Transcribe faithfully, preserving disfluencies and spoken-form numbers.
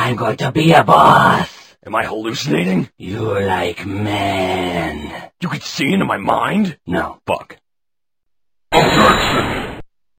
I'm going to be a boss. Am I hallucinating? You're like man. You could see into my mind? No. Fuck. Objection!